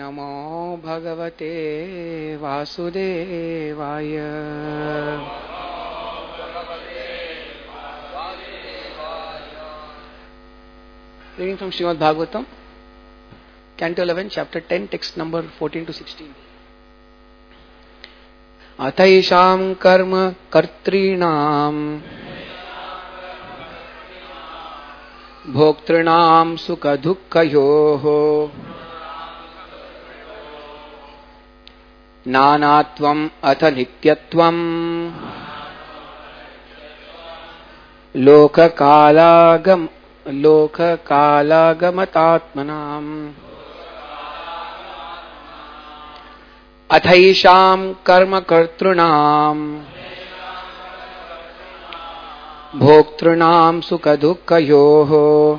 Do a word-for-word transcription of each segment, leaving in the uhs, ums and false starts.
नमो भगवते वासुदेवाय। Reading from Srimad Bhagavatam, Canto eleven, Chapter ten, Text number fourteen to sixteen. अथैषां कर्म कर्तॄणां भोक्तॄणां सुख दुःखयोः नानात्वम् अथ नित्यत्वम् लोककालागम लोककालागमतात्मनाम्। अथैषां कर्मकर्तॄणां भोक्तॄणां सुखदुःखयोः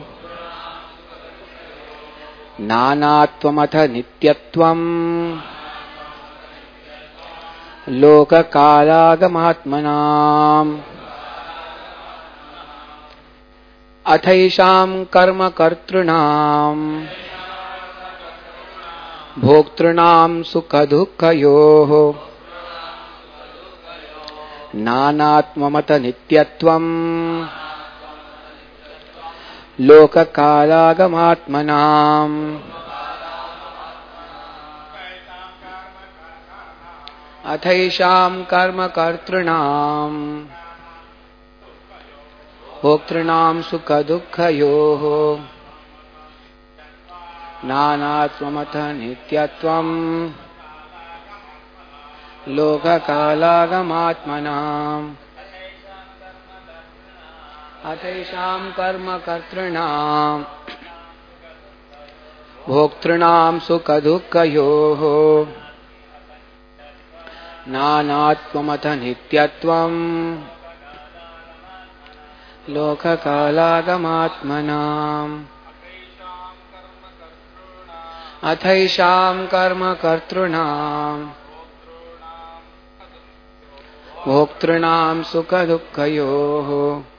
नानात्वमथ नित्यत्वम् लोककालागमात्मनाम्। अथैषां कर्मकर्तॄणां भोक्तॄणां सुखदुःखयोः नानात्वमथ नित्यत्वम् लोककालागमात्मनाम्। अथैषां कर्मकर्तॄणां भोक्तॄणां सुखदुःखयोः नानात्वमथ नित्यत्वम् लोककालागमात्मनाम्। अथैषां कर्मकर्तॄणां भोक्तॄणां सुखदुःखयोः नानात्वमथ नित्यत्वम् लोककालागमात्मनाम्। अथैषां कर्मकर्तॄणां भोक्तॄणां सुखदुःखयोः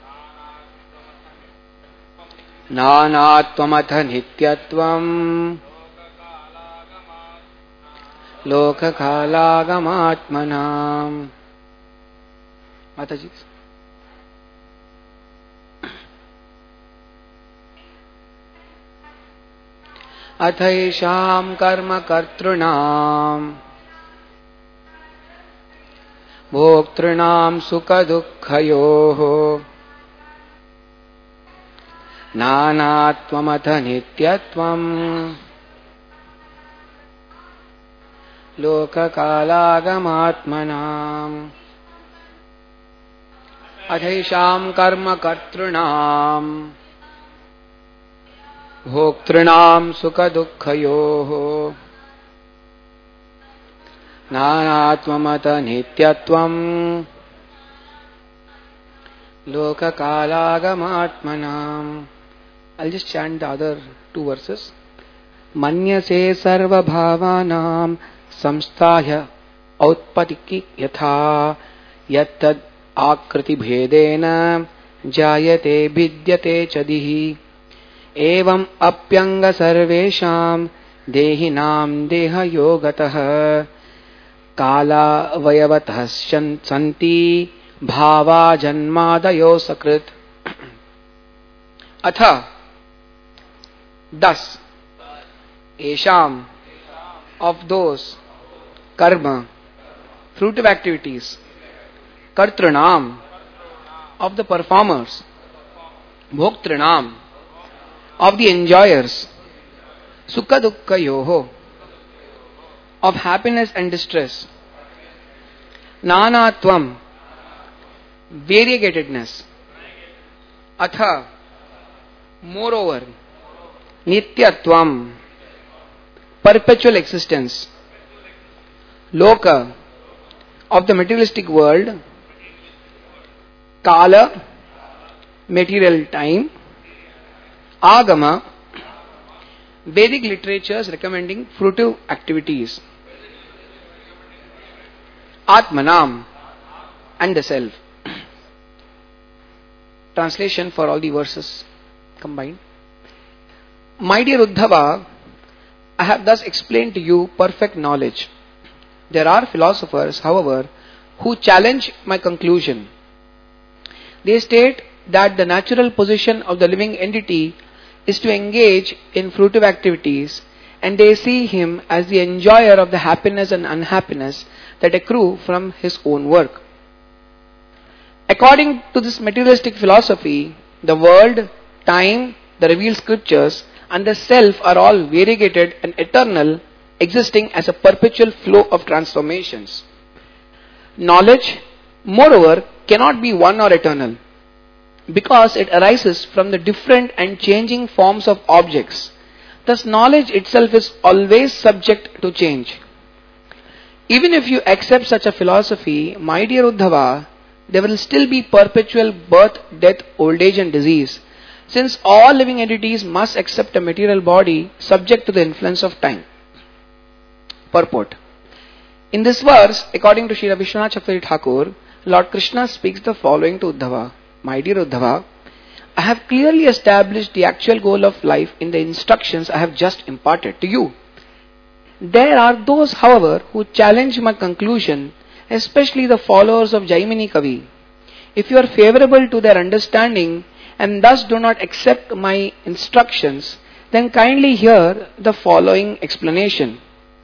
नानात्वमथ नित्यत्वम् लोककालागमात्मनाम्। माताजी अथैषां कर्मकर्तॄणां भोक्तॄणां सुखदुःखयोः नानात्वमथ नित्यत्वम् लोककालागमात्मनाम्। अथैषां कर्मकर्तॄणां भोक्तॄणां सुखदुःखयोः नानात्वमथ नित्यत्वम् लोककालागमात्मनाम्। I'll just chant the other two verses. मन्यसे सर्वभावानां संस्थाय औत्पत्तिकी यथा यत्तद् आकृतिभेदेन जायते भिद्यते च दिः एवं अप्यंग सर्वेषां देहिनां देहयोगतः कालावयवतः सन्ति भावा जन्मादयो सकृत। अथ thus एषां of those karma fruitive activities kartrunam of the performers bhoktrunam of the enjoyers sukha dukkha yoho of happiness and distress nanatvam variegatedness atha moreover nityatvam perpetual existence loka of the materialistic world kala material time agama Vedic literatures recommending fruitive activities atmanam and the self. Translation for all the verses combined. My dear Uddhava, I have thus explained to you perfect knowledge. There are philosophers, however, who challenge my conclusion. They state that the natural position of the living entity is to engage in fruitive activities, and they see him as the enjoyer of the happiness and unhappiness that accrue from his own work. According to this materialistic philosophy, the world, time, the revealed scriptures, and the self are all variegated and eternal, existing as a perpetual flow of transformations. Knowledge, moreover, cannot be one or eternal, because it arises from the different and changing forms of objects. Thus, knowledge itself is always subject to change. Even if you accept such a philosophy, my dear Uddhava, there will still be perpetual birth, death, old age and disease, since all living entities must accept a material body subject to the influence of time. Purport. In this verse, according to Srila Vishwanath Chakravarti Thakur, Lord Krishna speaks the following to Uddhava. My dear Uddhava, I have clearly established the actual goal of life in the instructions I have just imparted to you. There are those, however, who challenge my conclusion, especially the followers of Jaimini Kavi. If you are favorable to their understanding and thus do not accept my instructions, then kindly hear the following explanation.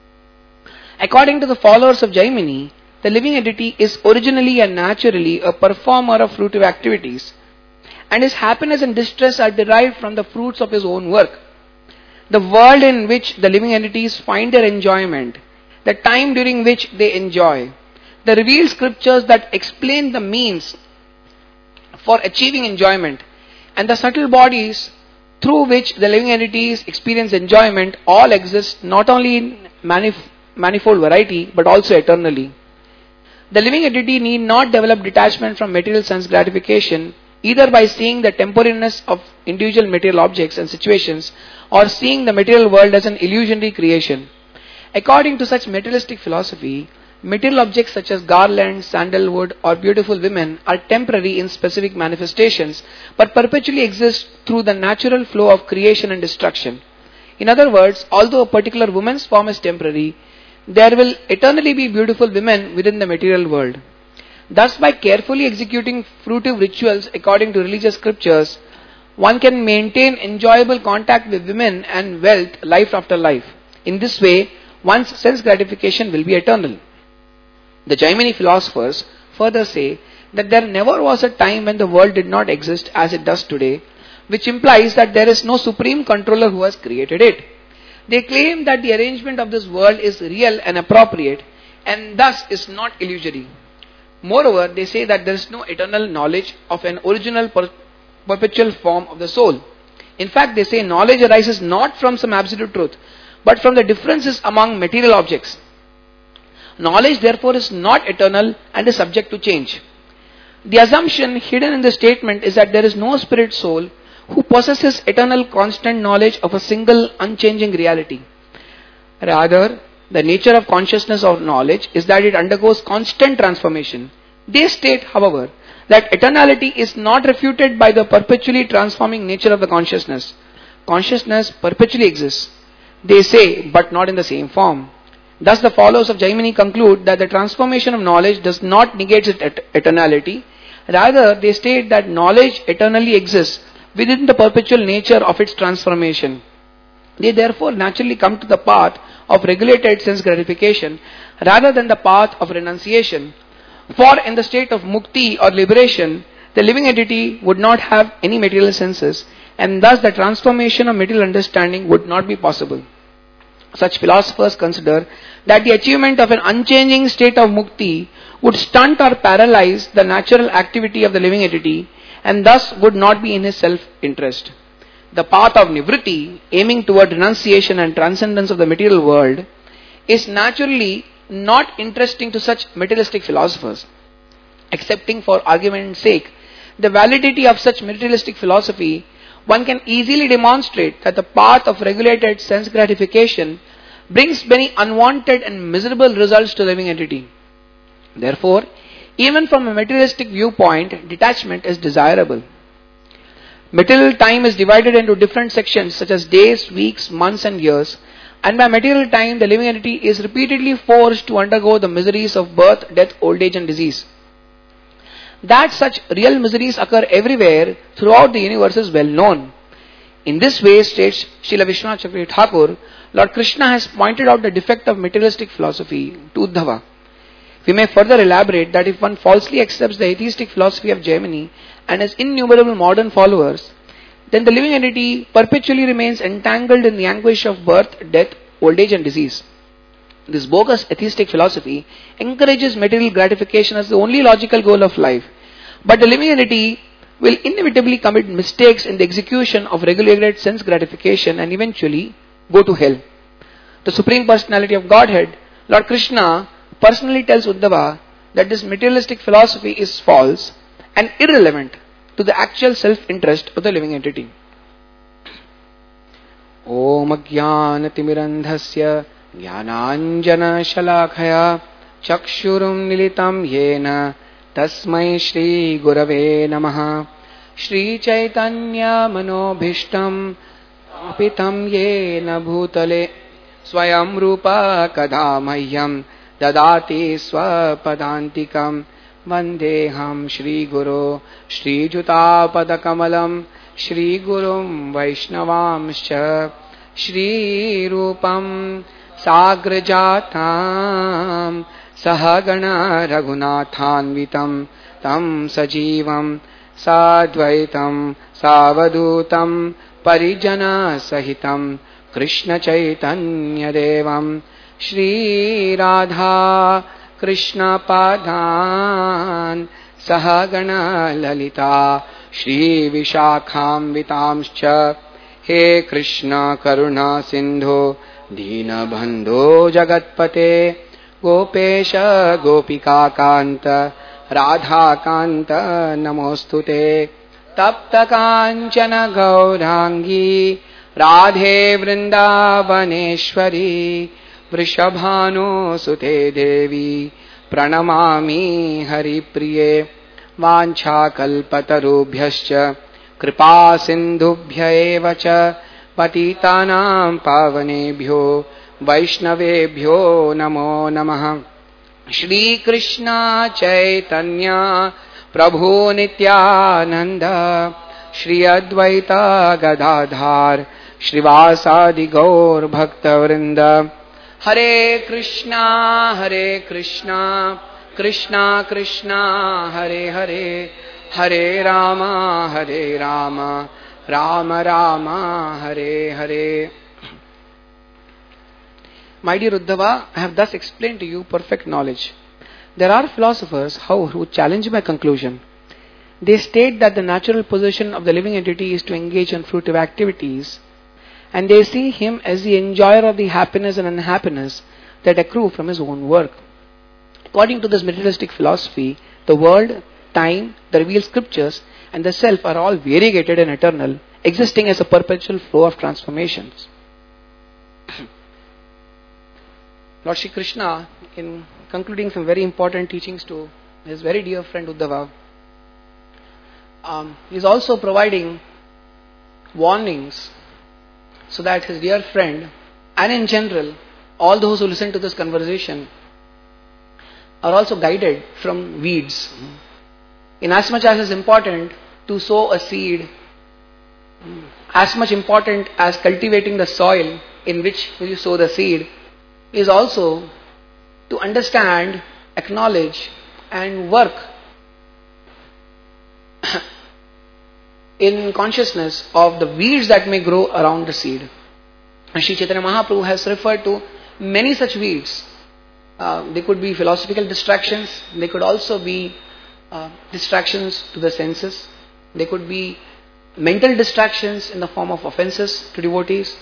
According to the followers of Jaimini, the living entity is originally and naturally a performer of fruitive activities, and his happiness and distress are derived from the fruits of his own work. The world in which the living entities find their enjoyment, the time during which they enjoy, the revealed scriptures that explain the means for achieving enjoyment, and the subtle bodies through which the living entities experience enjoyment all exist not only in manif- manifold variety but also eternally. The living entity need not develop detachment from material sense gratification either by seeing the temporariness of individual material objects and situations or seeing the material world as an illusionary creation. According to such materialistic philosophy, material objects such as garlands, sandalwood or beautiful women are temporary in specific manifestations but perpetually exist through the natural flow of creation and destruction. In other words, although a particular woman's form is temporary, there will eternally be beautiful women within the material world. Thus, by carefully executing fruitive rituals according to religious scriptures, one can maintain enjoyable contact with women and wealth life after life. In this way, one's sense gratification will be eternal. The Jaimini philosophers further say that there never was a time when the world did not exist as it does today, which implies that there is no supreme controller who has created it. They claim that the arrangement of this world is real and appropriate and thus is not illusory. Moreover, they say that there is no eternal knowledge of an original per- perpetual form of the soul. In fact, they say knowledge arises not from some absolute truth, but from the differences among material objects. Knowledge therefore is not eternal and is subject to change. The assumption hidden in the statement is that there is no spirit soul who possesses eternal constant knowledge of a single unchanging reality. Rather, the nature of consciousness or knowledge is that it undergoes constant transformation. They state, however, that eternality is not refuted by the perpetually transforming nature of the consciousness. Consciousness perpetually exists, they say, but not in the same form. Thus, the followers of Jaimini conclude that the transformation of knowledge does not negate its et- eternality. Rather, they state that knowledge eternally exists within the perpetual nature of its transformation. They therefore naturally come to the path of regulated sense gratification rather than the path of renunciation. For in the state of mukti or liberation, the living entity would not have any material senses, and thus the transformation of material understanding would not be possible. Such philosophers consider that the achievement of an unchanging state of mukti would stunt or paralyze the natural activity of the living entity and thus would not be in his self-interest. The path of nivritti, aiming toward renunciation and transcendence of the material world, is naturally not interesting to such materialistic philosophers. Accepting for argument's sake the validity of such materialistic philosophy, one can easily demonstrate that the path of regulated sense gratification brings many unwanted and miserable results to the living entity. Therefore, even from a materialistic viewpoint, detachment is desirable. Material time is divided into different sections such as days, weeks, months and years, And by material time, the living entity is repeatedly forced to undergo the miseries of birth, death, old age and disease. That such real miseries occur everywhere throughout the universe is well known. In this way, states Srila Vishwanath Chakravarti Thakur, Lord Krishna has pointed out the defect of materialistic philosophy to Uddhava. We may further elaborate that if one falsely accepts the atheistic philosophy of Jaimini and has innumerable modern followers, then the living entity perpetually remains entangled in the anguish of birth, death, old age and disease. This bogus atheistic philosophy encourages material gratification as the only logical goal of life. But the living entity will inevitably commit mistakes in the execution of regulated sense gratification and eventually go to hell. The Supreme Personality of Godhead, Lord Krishna, personally tells Uddhava that this materialistic philosophy is false and irrelevant to the actual self-interest of the living entity. Om Ajnanatimirandhasya Jnananjana Shalakaya Chakshurum Nilitam Yena Tasmai Shri Gurave Namaha Shri Chaitanya Manobhishtam Apitam Yena Bhutale Swayam Rupa Kadamahyam Dadati Swapadantikam Vandeham Shri Guru Shri Juta Padakamalam Shri Gurum Vaishnavamscha Shri Rupam Sagrajatam Sahagana Raghunathanvitam Tam Sajivam Sadvaitam Savadutam Parijana Sahitam Krishna Chaitanya Devam Shri Radha Krishna Padhan Sahagana Lalita Shri Vishakham Vitamscha He Krishna Karuna Sindhu Dina Bandho Jagatpate Gopesha Gopika Kanta Radha Kanta Namostute Tapta Kanchana Gaurangi Radhe Vrindavaneshwari Vrishabhano Sute Devi Pranamami Hari Priye Vancha Kalpatarubhyascha Kripa Sindhubhya evacha Patitanam Pavanebhyo Vaishnavebhyo Namo Namaha Shri Krishna Chaitanya Prabhu Nityananda Shri Advaita Gadadhar Shrivasadi Gaur Bhakta Vrinda Hare Krishna Hare Krishna Krishna Krishna Hare Hare Hare Rama Hare Rama Rama Rama Hare Hare. My dear Uddhava, I have thus explained to you perfect knowledge. There are philosophers, however, who challenge my conclusion. They state that the natural position of the living entity is to engage in fruitive activities, and they see him as the enjoyer of the happiness and unhappiness that accrue from his own work. According to this materialistic philosophy, the world, time, the revealed scriptures, and the self are all variegated and eternal, existing as a perpetual flow of transformations. Lord Shri Krishna, in concluding some very important teachings to his very dear friend Uddhava, um, is also providing warnings so that his dear friend, and in general, all those who listen to this conversation, are also guided from weeds. In as much as it is important to sow a seed, as much important as cultivating the soil in which you sow the seed, is also to understand, acknowledge and work in consciousness of the weeds that may grow around the seed. And Sri Chaitanya Mahaprabhu has referred to many such weeds. Uh, they could be philosophical distractions, they could also be uh, distractions to the senses, they could be mental distractions in the form of offenses to devotees.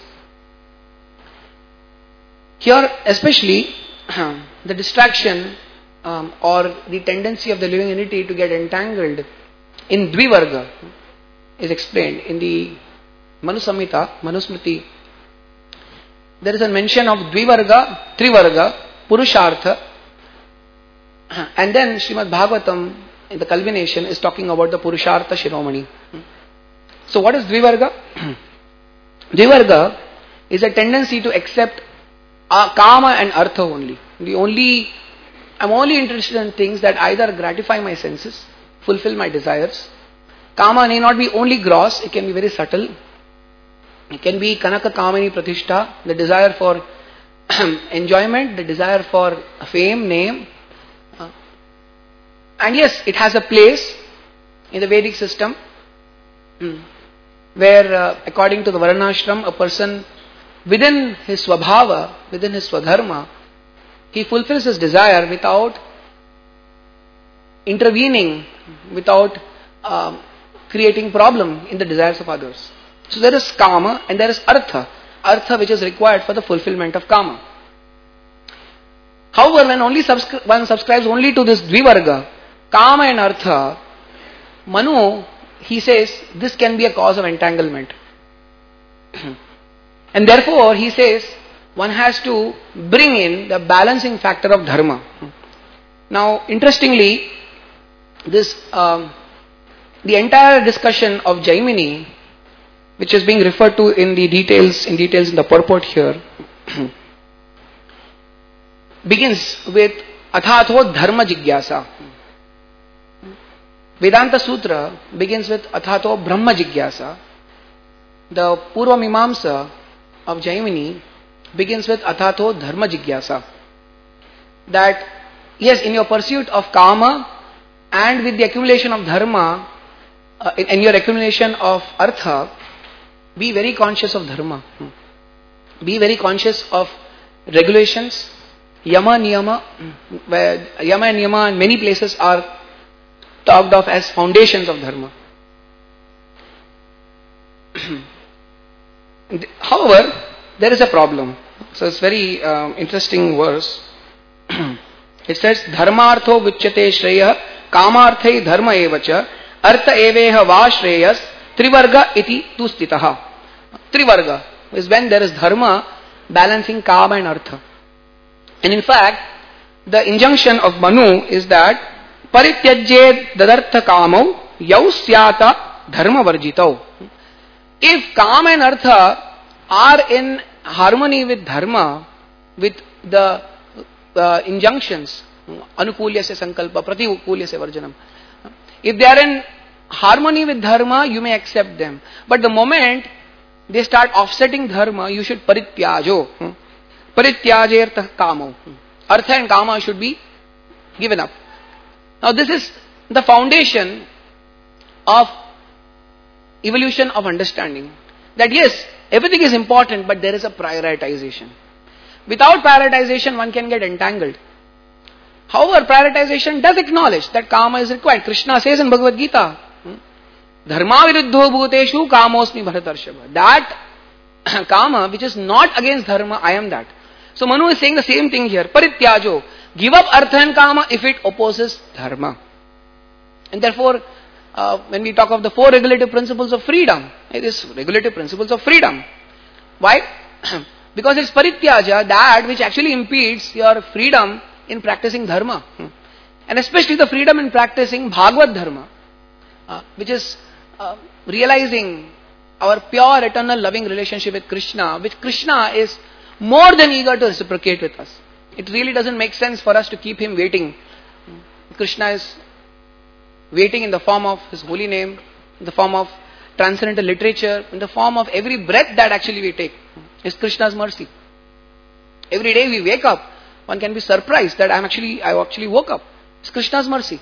Here especially the distraction um, or the tendency of the living entity to get entangled in Dvivarga is explained in the Manu Samhita, Manusmriti. There is a mention of Dvivarga, Trivarga, Purushartha, and then Srimad Bhagavatam in the culmination is talking about the Purushartha Shiromani. So what is Dvivarga? Dvivarga is a tendency to accept uh, kama and artha only. The only, I'm only interested in things that either gratify my senses, fulfill my desires. Kama may not be only gross, it can be very subtle. It can be kanaka kamini pratishtha, the desire for enjoyment, the desire for fame, name. Uh, and yes, it has a place in the Vedic system, where uh, according to the Varnashram, a person within his swabhava, within his swadharma, he fulfills his desire without intervening, without uh, creating problem in the desires of others. So there is kama and there is artha, artha which is required for the fulfillment of kama. However, when only subscri- one subscribes only to this dvivarga, kama and artha, Manu, he says, this can be a cause of entanglement. And therefore, he says, one has to bring in the balancing factor of dharma. Now, interestingly, this um, the entire discussion of Jaimini, which is being referred to in the details, in details in the purport here, begins with Athatho Dharma Jigyasa. Vedanta Sutra begins with Athatho Brahma Jigyasa. The Purva Mimamsa of Jaimini begins with Athatho Dharma Jigyasa. That, yes, in your pursuit of Kama and with the accumulation of Dharma, uh, in, in your accumulation of Artha, be very conscious of Dharma. Be very conscious of regulations. Yama, Niyama, where Yama and Niyama in many places are talked of as foundations of Dharma. However, there is a problem. So it's very um, interesting verse. It says, Dharmartho vichyate shreya kamarthai dharma evacha artha eveha va shreyas trivarga iti tu stitaha. Trivarga is when there is dharma balancing kama and artha. And in fact, the injunction of Manu is that Parityajye dadartha kamau yausyata dharma varjitau. If kama and artha are in harmony with dharma, with the uh, injunctions, anukulyasya sankalpa, pratikulyasya varjanam, if they are in harmony with dharma, you may accept them. But the moment they start offsetting dharma, you should parityajo. Parityajertha kamau. Artha and kama should be given up. Now this is the foundation of evolution of understanding. That yes, everything is important, but there is a prioritization. Without prioritization, one can get entangled. However, prioritization does acknowledge that kama is required. Krishna says in Bhagavad Gita, Dharma viruddho bhuteshu kamosmi bharatarshava. That kama which is not against dharma, I am that. So Manu is saying the same thing here. Parityajo. Give up artha and kama if it opposes dharma. And therefore, uh, when we talk of the four regulative principles of freedom, it is regulative principles of freedom. Why? Because it's parityaja, that which actually impedes your freedom in practicing dharma. And especially the freedom in practicing Bhagavad dharma, uh, which is uh, realizing our pure, eternal, loving relationship with Krishna, which Krishna is more than eager to reciprocate with us. It really doesn't make sense for us to keep him waiting. Krishna is waiting in the form of his holy name, in the form of transcendental literature, in the form of every breath that actually we take. Is Krishna's mercy. Every day we wake up, one can be surprised that I'm actually, I actually woke up. It's Krishna's mercy.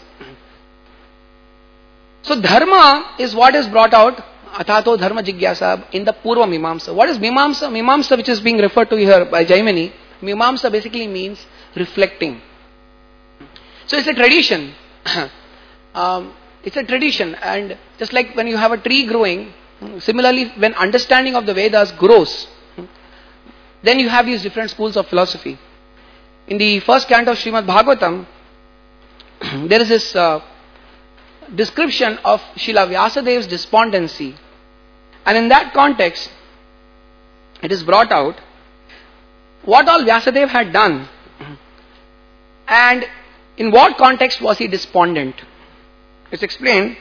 So dharma is what is brought out, Athato Dharma Jigyasa, in the Purva Mimamsa. What is Mimamsa? Mimamsa, which is being referred to here by Jaimini, Mimamsa basically means reflecting. So it's a tradition. um, it's a tradition, and just like when you have a tree growing, similarly when understanding of the Vedas grows, then you have these different schools of philosophy. In the first canto of Srimad Bhagavatam, there is this uh, description of Srila Vyasadev's despondency, and in that context, it is brought out what all Vyasadev had done and in what context was he despondent. It's explained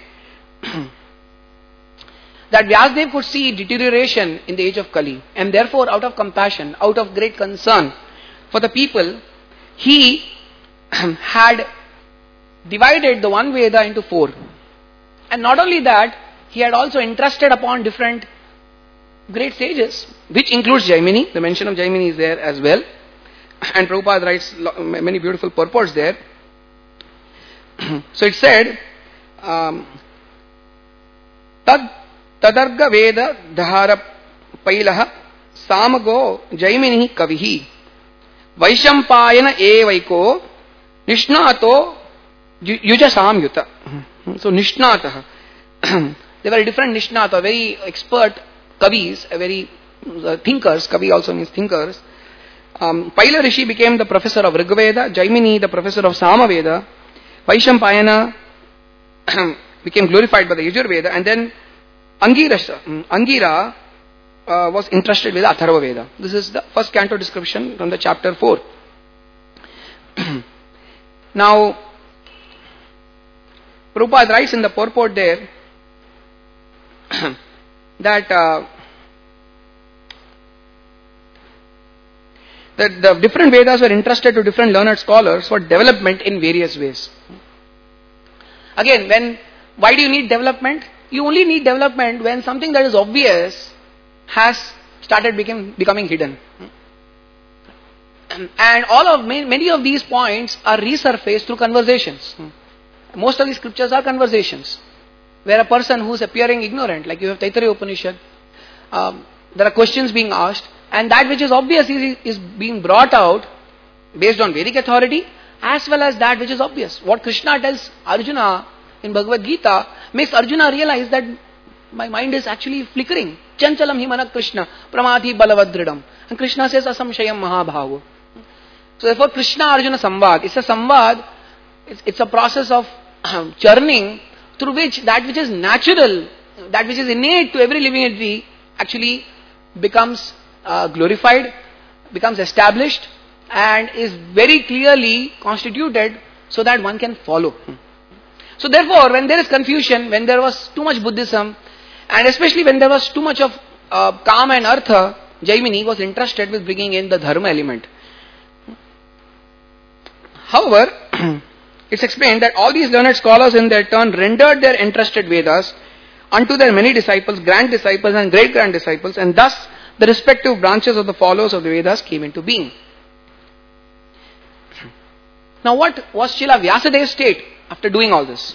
that Vyasadeva could see deterioration in the age of Kali, and therefore out of compassion, out of great concern for the people, he had divided the one Veda into four. And not only that, he had also entrusted upon different great sages, which includes Jaimini. The mention of Jaimini is there as well. And Prabhupada writes many beautiful purports there. So it said, um, Tad Tadarga Veda Dhara Pailaha Samago Jaimini Kavihi Vaishampayana Evaiko Nishnato Yujasam Yuta. So Nishnata. There were different Nishnata, very expert Kavis, very uh, thinkers. Kavi also means thinkers. Um, Paila Rishi became the professor of Rigveda, Jaimini the professor of Samaveda, Vaishampayana became glorified by the Yajurveda, and then Angira, Angira uh, was entrusted with the Atharva Veda. This is the first canto description from the chapter four. Now, Prabhupada writes in the purport there that uh, that the different Vedas were entrusted to different learned scholars for development in various ways. Again, when why do you need development? You only need development when something that is obvious has started become, becoming hidden. And all of many of these points are resurfaced through conversations. Most of these scriptures are conversations, where a person who is appearing ignorant, like you have Taittiriya Upanishad, um, there are questions being asked, and that which is obvious is, is being brought out based on Vedic authority, as well as that which is obvious. What Krishna tells Arjuna in Bhagavad Gita makes Arjuna realize that my mind is actually flickering. Chanchalam himana Krishna, pramati balavadridam. And Krishna says asamshayam mahabhavo. So therefore Krishna Arjuna samvad, it's a samvad, it's, it's a process of um, churning through which that which is natural, that which is innate to every living entity actually becomes uh, glorified, becomes established, and is very clearly constituted so that one can follow. So therefore, when there is confusion, when there was too much Buddhism, and especially when there was too much of uh, Kama and Artha, Jaimini was entrusted with bringing in the Dharma element. However, it's explained that all these learned scholars in their turn rendered their entrusted Vedas unto their many disciples, grand disciples and great grand disciples, and thus the respective branches of the followers of the Vedas came into being. Now what was Srila Vyasadev's state after doing all this?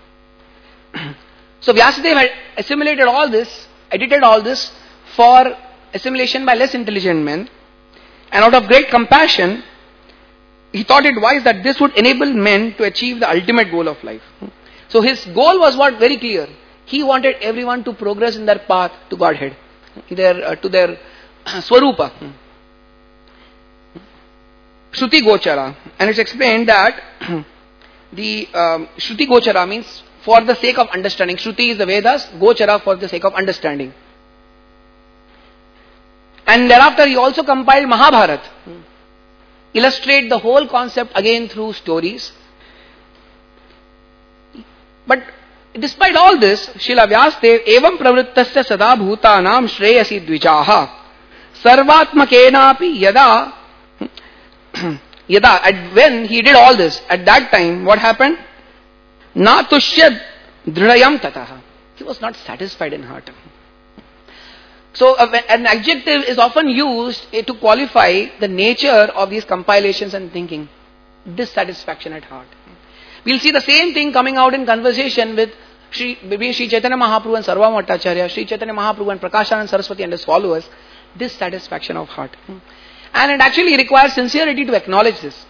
So Vyasadeva had assimilated all this, edited all this for assimilation by less intelligent men, and out of great compassion, he thought it wise that this would enable men to achieve the ultimate goal of life. So his goal was what? Very clear. He wanted everyone to progress in their path to Godhead, their, uh, to their uh, Swarupa. Shruti Gochara. And it's explained that the um, Shruti Gochara means for the sake of understanding. Shruti is the Vedas, Gochara for the sake of understanding. And thereafter he also compiled Mahabharat. Illustrate the whole concept again through stories. But despite all this, Srila Vyasadeva evam pravrittasya sada bhutanam shreyasi dvijaha sarvatmakenapi yada yada. And when he did all this, at that time, what happened? Na tushyad dridayam tataha. He was not satisfied in heart. So uh, an adjective is often used uh, to qualify the nature of these compilations and thinking. Dissatisfaction at heart. We'll see the same thing coming out in conversation with Sri, Sri Chaitanya Mahaprabhu and Sarvabhauma Bhattacharya, Sri Chaitanya Mahaprabhu and Prakashananda Saraswati and his followers. Dissatisfaction of heart. And it actually requires sincerity to acknowledge this.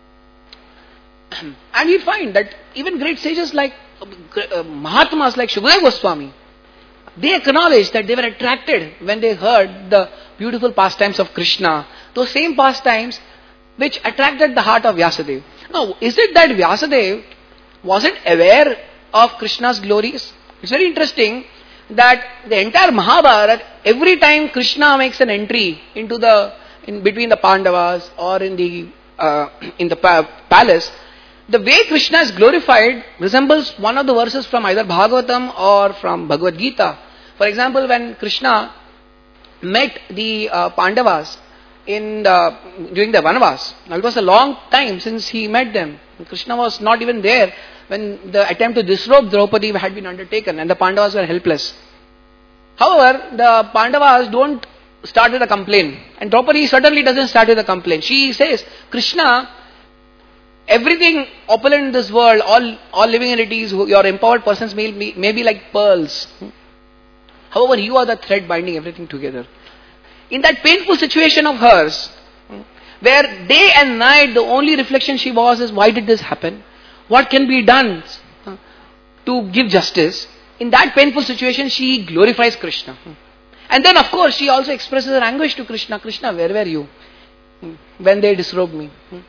And you find that even great sages like uh, Mahatmas like Shukadeva Goswami, they acknowledged that they were attracted when they heard the beautiful pastimes of Krishna, those same pastimes which attracted the heart of Vyasadeva. Now, is it that Vyasadeva wasn't aware of Krishna's glories? It's very interesting that the entire Mahabharata, every time Krishna makes an entry into the, in between the Pandavas or in the, uh, in the pa- palace, the way Krishna is glorified resembles one of the verses from either Bhagavatam or from Bhagavad Gita. For example, when Krishna met the uh, Pandavas in the, during the Vanavas. Now it was a long time since he met them. Krishna was not even there when the attempt to disrobe Draupadi had been undertaken and the Pandavas were helpless. However, the Pandavas don't start with a complaint. And Draupadi certainly doesn't start with a complaint. She says, Krishna, everything opulent in this world, all, all living entities, your empowered persons may be, may be like pearls. However, you are the thread binding everything together. In that painful situation of hers, where day and night the only reflection she was is, why did this happen? What can be done to give justice? In that painful situation, she glorifies Krishna. And then of course, she also expresses her anguish to Krishna. Krishna, where were you when they disrobed me?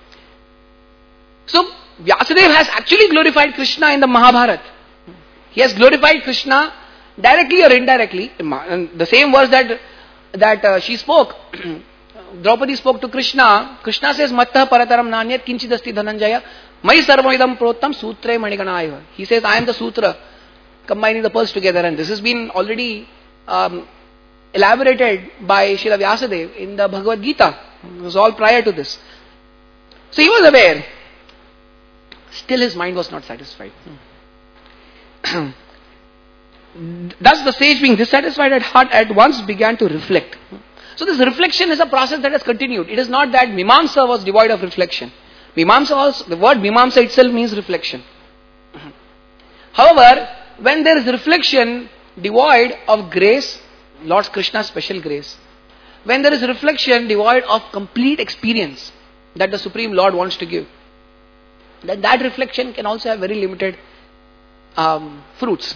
So, Vyasadeva has actually glorified Krishna in the Mahabharata. He has glorified Krishna directly or indirectly. And the same verse that that uh, she spoke, Draupadi spoke to Krishna. Krishna says, Mattah parataram nanyat kinchidasti dhananjaya mai sarvaidam prottam sutre maniganaya. He says, I am the sutra, combining the pearls together. And this has been already um, elaborated by Srila Vyasadeva in the Bhagavad Gita. It was all prior to this. So he was aware. Still his mind was not satisfied. Thus the sage, being dissatisfied at heart, at once began to reflect. So this reflection is a process that has continued. It is not that Mimamsa was devoid of reflection. Mimamsa was, the word Mimamsa itself means reflection. However, when there is reflection devoid of grace, Lord Krishna's special grace, when there is reflection devoid of complete experience that the Supreme Lord wants to give, then that reflection can also have very limited um, fruits.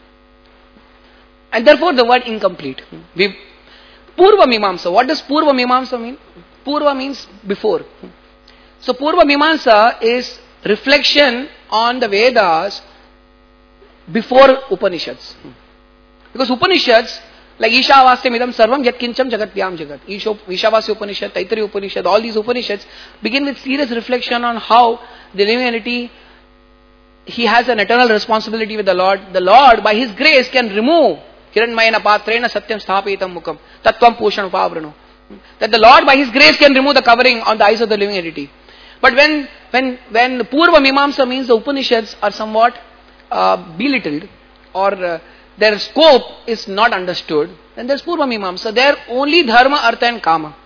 And therefore the word incomplete. We, Purva Mimamsa. What does Purva Mimamsa mean? Purva means before. So Purva Mimamsa is reflection on the Vedas before Upanishads. Because Upanishads, like Ishavasya Midam Sarvam Yat Kincham Jagatyam Jagat, Ishavasya Upanishad, Taittiriya Upanishad, all these Upanishads begin with serious reflection on how the living entity, he has an eternal responsibility with the Lord. The Lord, by His grace, can remove Hiranmayana Patrena Satyam Sthapitam Mukam Tattvam Pushan Upavrano. That the Lord, by His grace, can remove the covering on the eyes of the living entity. But when when when Purva Mimamsa means the Upanishads are somewhat uh, belittled, or uh, their scope is not understood, then there's Purva Mimamsa. There only Dharma, Artha and Kama.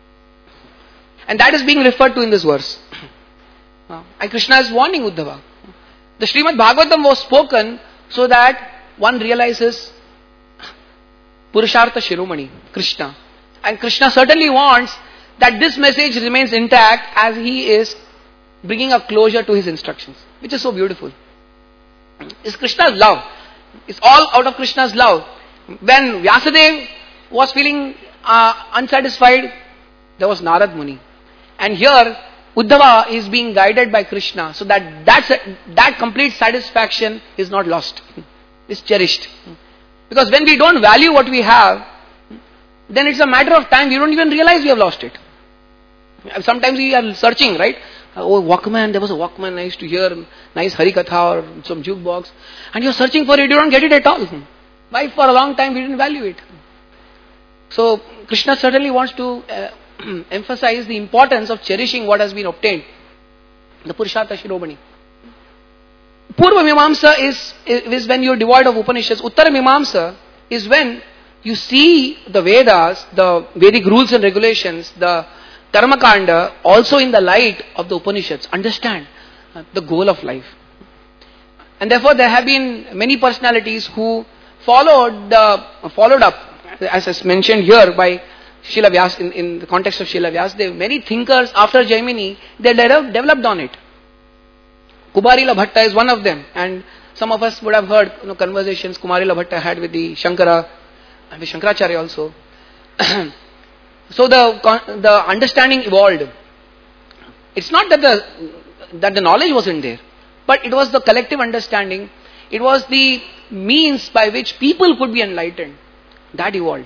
And that is being referred to in this verse. And Krishna is warning Uddhava. The Srimad Bhagavatam was spoken so that one realizes Purushartha Shiromani, Krishna. And Krishna certainly wants that this message remains intact as he is bringing a closure to his instructions, which is so beautiful. It's Krishna's love. It's all out of Krishna's love. When Vyasadeva was feeling uh, unsatisfied, there was Narad Muni. And here, Uddhava is being guided by Krishna, so that that's a, that complete satisfaction is not lost. It's cherished. Because when we don't value what we have, then it's a matter of time. We don't even realize we have lost it. Sometimes we are searching, right? Oh, Walkman, there was a Walkman, I used to hear nice Harikatha or some jukebox. And you're searching for it, you don't get it at all. Why? For a long time we didn't value it. So, Krishna certainly wants to uh, emphasize the importance of cherishing what has been obtained. The Purushartha Shiromani. Purva Mimamsa is, is when you're devoid of Upanishads. Uttara Mimamsa is when you see the Vedas, the Vedic rules and regulations, the Karmakanda also in the light of the Upanishads. Understand the goal of life. And therefore there have been many personalities who followed the, followed up, as is mentioned here by Srila Vyas, in, in the context of Srila Vyasadeva. Many thinkers after Jaimini, they developed, developed on it. Kumarila Bhatta is one of them, and some of us would have heard you know, conversations Kumarila Bhatta had with the Shankara and with Shankaracharya also. So the the understanding evolved. It's not that the that the knowledge wasn't there, but it was the collective understanding. It was the means by which people could be enlightened. That evolved.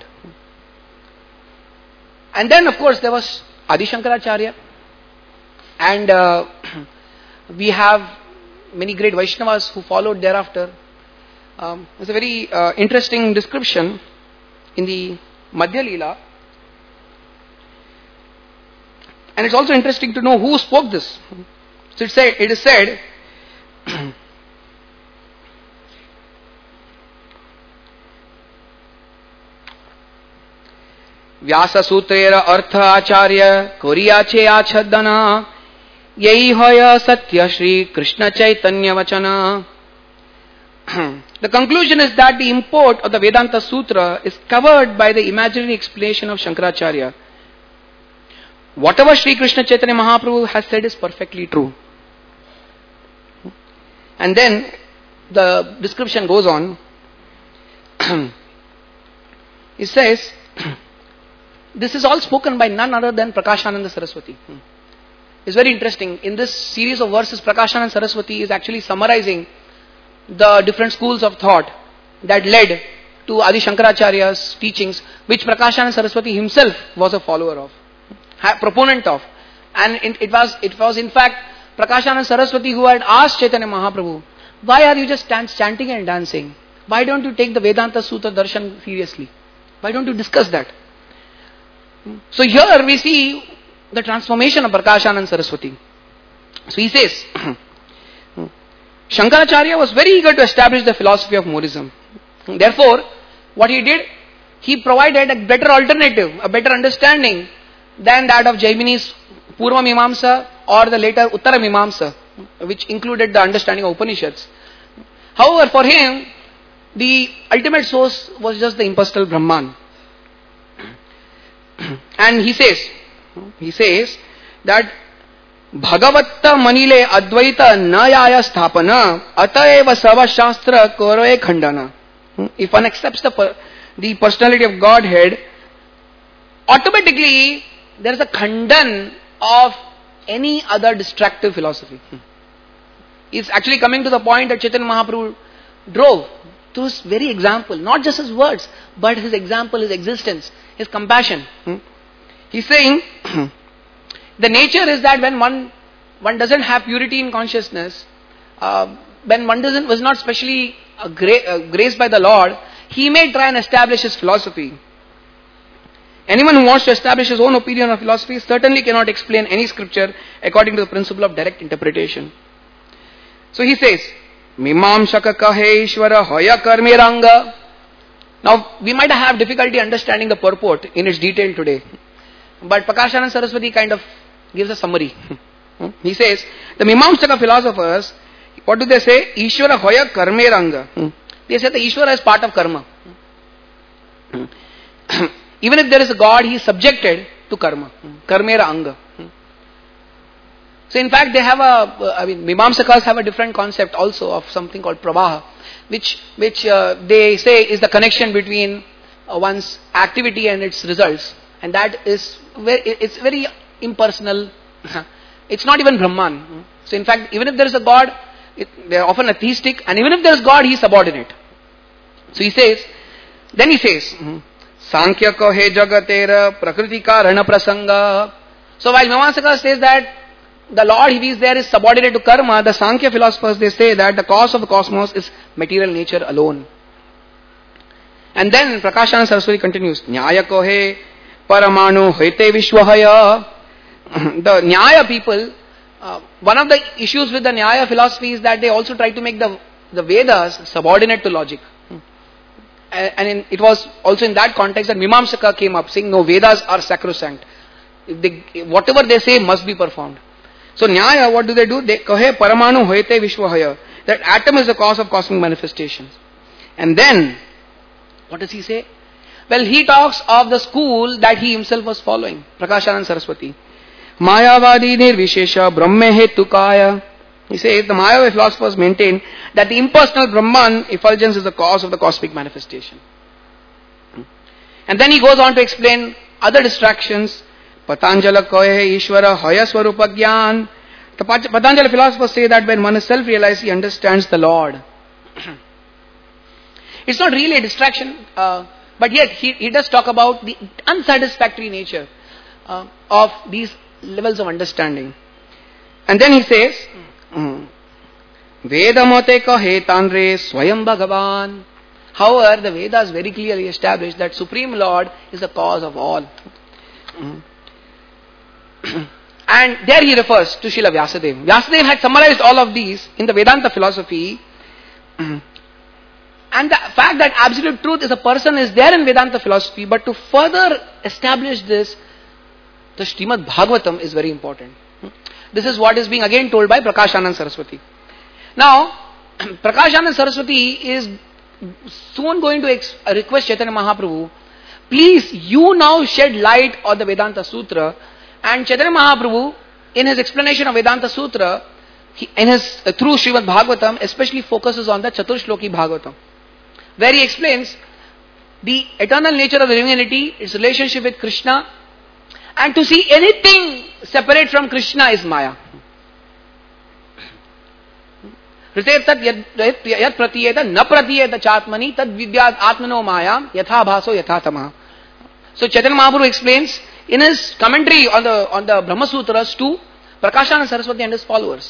And then of course there was Adi Shankaracharya, and uh, we have many great Vaishnavas who followed thereafter. Um, there's a very uh, interesting description in the Madhya Leela. And it's also interesting to know who spoke this. So it said, it is said, व्यास सूत्रेर अर्थ आचार्य कोरियाचे आच्छदना यही होय सत्य श्री कृष्ण चैतन्य वचन. The conclusion is that the import of the Vedanta Sutra is covered by the imaginary explanation of Shankaracharya. Whatever Sri Krishna Chaitanya Mahaprabhu has said is perfectly true. And then the description goes on. It says, this is all spoken by none other than Prakashananda Saraswati. It's very interesting. In this series of verses, Prakashananda Saraswati is actually summarizing the different schools of thought that led to Adi Shankaracharya's teachings, which Prakashananda Saraswati himself was a follower of, proponent of. And it was, it was in fact Prakashananda Saraswati who had asked Chaitanya Mahaprabhu, why are you just chanting and dancing? Why don't you take the Vedanta Sutra Darshan seriously? Why don't you discuss that? So here we see the transformation of Prakashananda Saraswati. So he says, Shankaracharya was very eager to establish the philosophy of monism. Therefore, what he did, he provided a better alternative, a better understanding than that of Jaimini's Purva Mimamsa or the later Uttara Mimamsa, which included the understanding of Upanishads. However, for him, the ultimate source was just the impersonal Brahman. And he says, he says that Bhagavatta manile advaita nayaya sthapana ataeva savashastra koroe khandana. If one accepts the, the personality of Godhead, automatically there is a khandan of any other distractive philosophy. It's actually coming to the point that Chaitanya Mahaprabhu drove through his very example, not just his words, but his example, his existence, his compassion. He's saying, the nature is that when one one doesn't have purity in consciousness, uh, when one doesn't was not specially uh, gra- uh, graced by the Lord, he may try and establish his philosophy. Anyone who wants to establish his own opinion of philosophy certainly cannot explain any scripture according to the principle of direct interpretation. So he says, Mimamsaka kahe Ishvara hoya karmiranga. Now we might have difficulty understanding the purport in its detail today, but Prakashananda Saraswati kind of gives a summary. He says, the Mimamsaka philosophers, what do they say? Ishvara hoya karmiranga. They say the Ishvara is part of karma. Even if there is a God, he is subjected to karma. Karmera anga. So in fact they have a, I mean Mimamsakas have a different concept also of something called Pravaha, which which uh, they say is the connection between uh, one's activity and its results. And that is very, it's very impersonal. It's not even Brahman. So in fact, even if there is a God, it, they are often atheistic, and even if there is God, he is subordinate. So he says, then he says, Sankhya ko he jagatera prakriti karana prasanga. So while Mimamsaka says that the Lord, if he is there, is subordinate to karma, the Sankhya philosophers, they say that the cause of the cosmos is material nature alone. And then Prakashananda Saraswati continues, Nyaya ko he paramanu hoite vishwahaya. The Nyaya people, uh, one of the issues with the Nyaya philosophy is that they also try to make the, the Vedas subordinate to logic. And in, it was also in that context that Mimamsaka came up saying, no, Vedas are sacrosanct. If they, whatever they say must be performed. So Nyaya, what do they do? They kahe paramanu hoite vishwahaya. That atom is the cause of cosmic manifestations. And then, what does he say? Well, he talks of the school that he himself was following, Prakashananda Saraswati. Mayavadi nirvishesha brahme hetukaya. He says the Mayavadi philosophers maintain that the impersonal Brahman effulgence is the cause of the cosmic manifestation. And then he goes on to explain other distractions. Patanjala kohe Ishvara hoya swarupa gyan. The Patanjali philosophers say that when one is self-realized, he understands the Lord. It's not really a distraction, uh, but yet he, he does talk about the unsatisfactory nature uh, of these levels of understanding. And then he says, Vedamate kahe tanre swayam bhagavan. However, the Vedas very clearly establish that Supreme Lord is the cause of all. And there he refers to Srila Vyasadeva. Vyasadeva had summarized all of these in the Vedanta philosophy. And the fact that absolute truth is a person is there in Vedanta philosophy, but to further establish this, the Srimad Bhagavatam is very important. This is what is being again told by Prakashanand Saraswati. Now, Prakashanand Saraswati is soon going to ex- request Chaitanya Mahaprabhu, please you now shed light on the Vedanta Sutra. And Chaitanya Mahaprabhu, in his explanation of Vedanta Sutra, he, in his uh, through Srimad Bhagavatam, especially focuses on the Chaturshloki Bhagavatam, where he explains the eternal nature of the divinity, its relationship with Krishna, and to see anything separate from Krishna is Maya. Ritetat yad pratiyeta na pratiyeta chatmani tad vidyat atmano mayam yatha bhaso yatha tamaha. So Chaitanya Mahaprabhu explains in his commentary on the on the Brahma Sutras to Prakashanand Saraswati and his followers.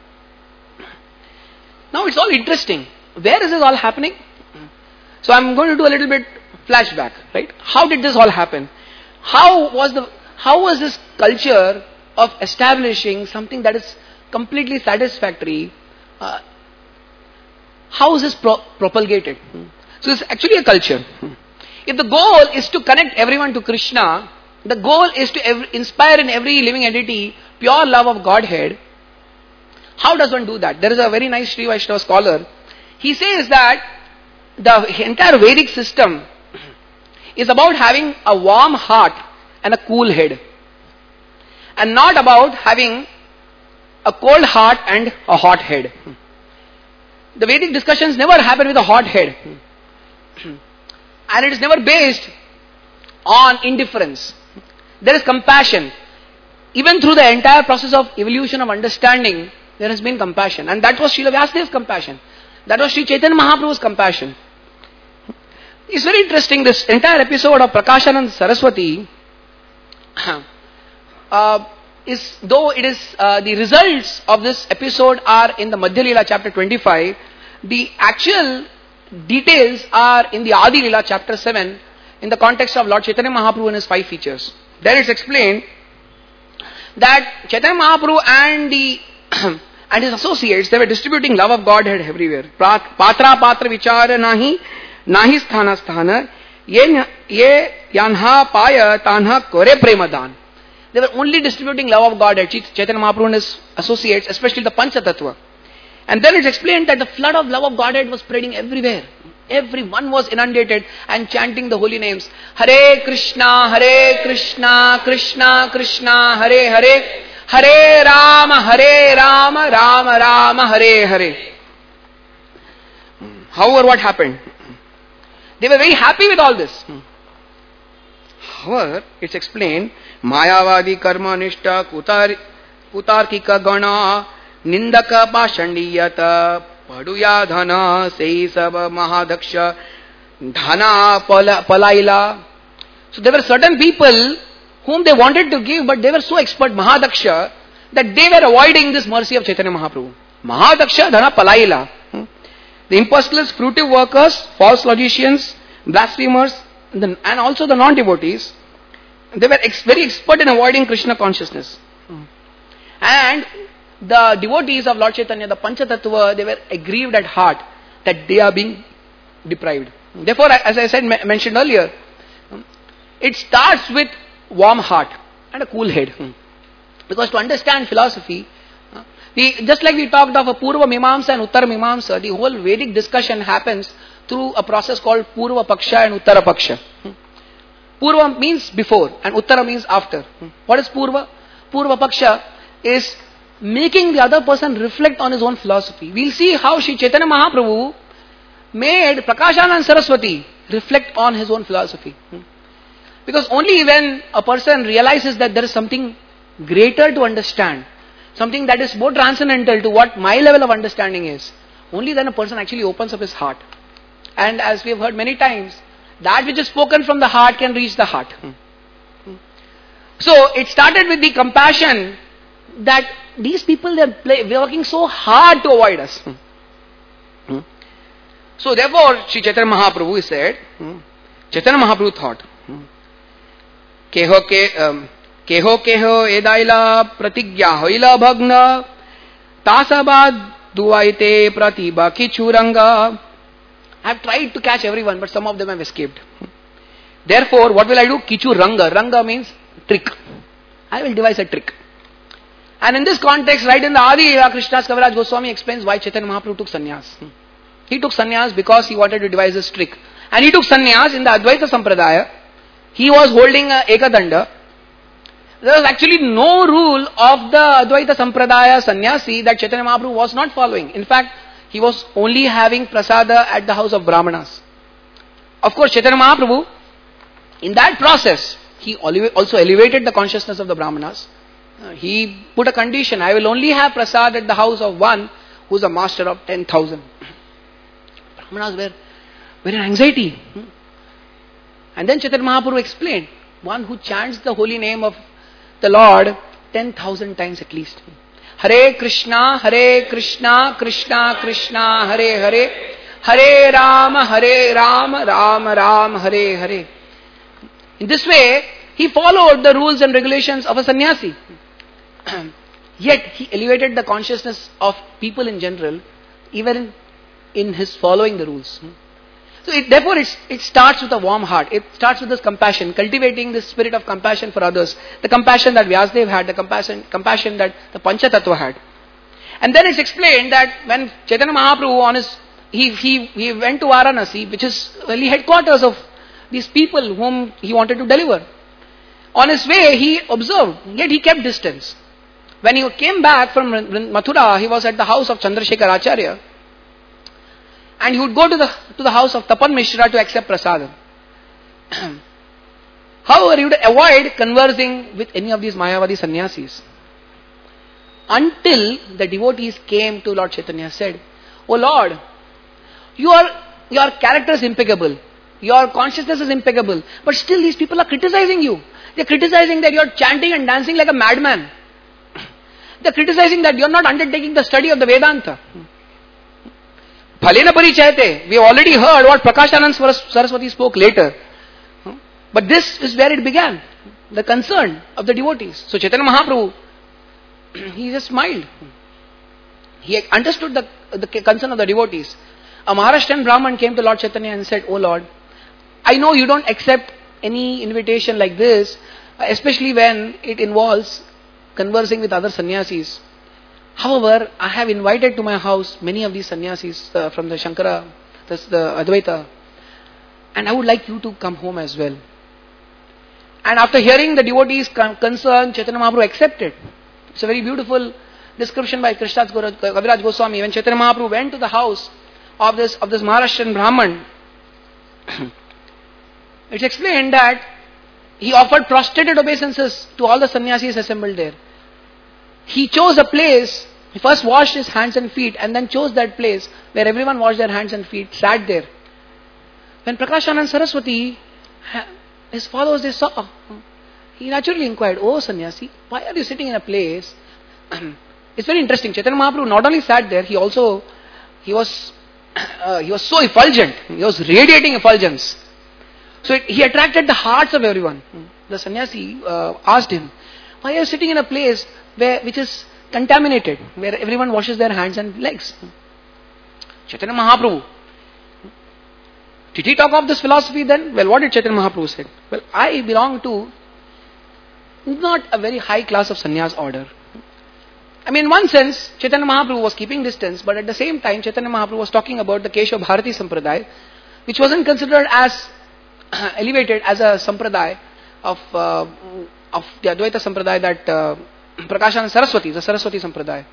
Now it's all interesting. Where is this all happening? So I'm going to do a little bit flashback, right? How did this all happen? How was the how was this culture of establishing something that is completely satisfactory? Uh, how is this pro- propagated? So it's actually a culture. If the goal is to connect everyone to Krishna, the goal is to ev- inspire in every living entity pure love of Godhead. How does one do that? There is a very nice Sri Vaishnava scholar. He says that the entire Vedic system is about having a warm heart and a cool head, and not about having a cold heart and a hot head. The Vedic discussions never happen with a hot head, and it is never based on indifference. There is compassion. Even through the entire process of evolution of understanding, there has been compassion, and that was Srila Vyasadev's compassion. That was Sri Chaitanya Mahaprabhu's compassion. It's very interesting, this entire episode of Prakashanand Saraswati, uh, is, though it is, uh, the results of this episode are in the Madhya Leela chapter twenty-five, the actual details are in the Adi Leela chapter seven, in the context of Lord Chaitanya Mahaprabhu and his five features. There it's explained that Chaitanya Mahaprabhu and the and his associates, they were distributing love of Godhead everywhere. Patra patra vichara nahi, nahi sthana sthana, ye ye yanha paya tanha kore premadan. They were only distributing love of Godhead, Chaitanya Mahaprabhu and his associates, especially the Pancha Tattva. And then it's explained that the flood of love of Godhead was spreading everywhere. Everyone was inundated and chanting the holy names. Hare Krishna, Hare Krishna, Krishna Krishna, Hare Hare, Hare Rama, Hare Rama, Rama Rama, Hare Hare. However, what happened? They were very happy with all this. However, it's explained, Mayavadi karma nishta kutar, kutarkika gana nindaka pashandiyata paduya dhana sei sab mahadaksha dhana palaila. So there were certain people whom they wanted to give, but they were so expert, Mahadaksha, that they were avoiding this mercy of Chaitanya Mahaprabhu. Mahadaksha dhana palaila. The impostless, fruitive workers, false logicians, blasphemers, and also the non-devotees, they were ex- very expert in avoiding Krishna consciousness. And the devotees of Lord Chaitanya, the Pancha Tattva, they were aggrieved at heart that they are being deprived. Therefore, as I said, mentioned earlier, it starts with warm heart and a cool head. Because to understand philosophy, we, just like we talked of a Purva Mimamsa and Uttara Mimamsa, the whole Vedic discussion happens through a process called Purva Paksha and Uttara Paksha. Purva means before and Uttara means after. What is Purva? Purva Paksha is making the other person reflect on his own philosophy. We'll see how Sri Chaitanya Mahaprabhu made Prakashanand Saraswati reflect on his own philosophy. Because only when a person realizes that there is something greater to understand, something that is more transcendental to what my level of understanding is, only then a person actually opens up his heart. And as we have heard many times, that which is spoken from the heart can reach the heart. So it started with the compassion that these people, they are play, working so hard to avoid us. So therefore, Sri Chaitanya Mahaprabhu said, Chaitanya Mahaprabhu thought, केहो के केहो केहो एदाइला प्रतिज्ञा होइला भग्न तासाबाद दुआइते प्रतिभा किचुरंगा. I have tried to catch everyone, but some of them have escaped. Therefore, what will I do? Kichuranga. Ranga means trick. I will devise a trick. And in this context, right in the Adi Eva Krishnadas, Kaviraj Goswami explains why Chaitanya Mahaprabhu took sannyas. He took sannyas because he wanted to devise this trick. And he took sannyas in the Advaita Sampradaya. He was holding a Ekadanda. There was actually no rule of the Advaita Sampradaya sannyasi that Chaitanya Mahaprabhu was not following. In fact, he was only having prasada at the house of Brahmanas. Of course, Chaitanya Mahaprabhu, in that process, he also elevated the consciousness of the Brahmanas. Uh, he put a condition, I will only have prasad at the house of one who is a master of ten thousand. Brahmanas were, were in anxiety. And then Chaitanya Mahaprabhu explained, one who chants the holy name of the Lord ten thousand times at least. Hare Krishna, Hare Krishna, Krishna Krishna, Hare Hare, Hare Rama, Hare Rama, Rama Rama, Hare Hare. In this way, he followed the rules and regulations of a sannyasi. Yet, he elevated the consciousness of people in general, even in, in his following the rules. So, it, therefore, it's, it starts with a warm heart. It starts with this compassion, cultivating this spirit of compassion for others. The compassion that Vyasadeva had, the compassion, compassion that the Panchatattva had. And then it's explained that when Chaitanya Mahaprabhu on his, he, he, he went to Varanasi, which is the headquarters of these people whom he wanted to deliver. On his way, he observed, yet he kept distance. When he came back from Mathura, he was at the house of Chandrasekhar Acharya. And he would go to the, to the house of Tapan Mishra to accept prasadam. However, he would avoid conversing with any of these Mayavadi sannyasis. Until the devotees came to Lord Chaitanya and said, "Oh Lord, your, your character is impeccable. Your consciousness is impeccable. But still these people are criticizing you. They are criticizing that you are chanting and dancing like a madman. They are criticizing that you are not undertaking the study of the Vedanta." Phalena Parichayate, we have already heard what Prakashanand Saraswati spoke later. But this is where it began. The concern of the devotees. So Chaitanya Mahaprabhu, he just smiled. He understood the, the concern of the devotees. A Maharashtrian Brahman came to Lord Chaitanya and said, "Oh Lord, I know you don't accept any invitation like this, especially when it involves conversing with other sannyasis. However, I have invited to my house many of these sannyasis uh, from the Shankara, the, the Advaita, and I would like you to come home as well." And after hearing the devotees' con- concern, Chaitanya Mahaprabhu accepted. It's a very beautiful description by Krishnadas Kaviraj Goswami. When Chaitanya Mahaprabhu went to the house of this of this Maharashtrian Brahman, it's explained that he offered prostrated obeisances to all the sannyasis assembled there. He chose a place, he first washed his hands and feet and then chose that place where everyone washed their hands and feet, sat there. When Prakashanand Saraswati, his followers, they saw, he naturally inquired, "Oh sannyasi, why are you sitting in a place?" It's very interesting. Chaitanya Mahaprabhu not only sat there, he also, he was, uh, he was so effulgent, he was radiating effulgence. So it, he attracted the hearts of everyone. The sannyasi uh, asked him, "Why are you sitting in a place where which is contaminated, where everyone washes their hands and legs?" Chaitanya Mahaprabhu, did he talk of this philosophy then? Well, what did Chaitanya Mahaprabhu say? Well, I belong to not a very high class of sannyas order. I mean, in one sense, Chaitanya Mahaprabhu was keeping distance, but at the same time, Chaitanya Mahaprabhu was talking about the Keshav Bharati Sampradaya, which wasn't considered as elevated as a sampradaya of uh, of the Advaita Sampradaya that uh, Prakashanand Saraswati, the Saraswati Sampradaya.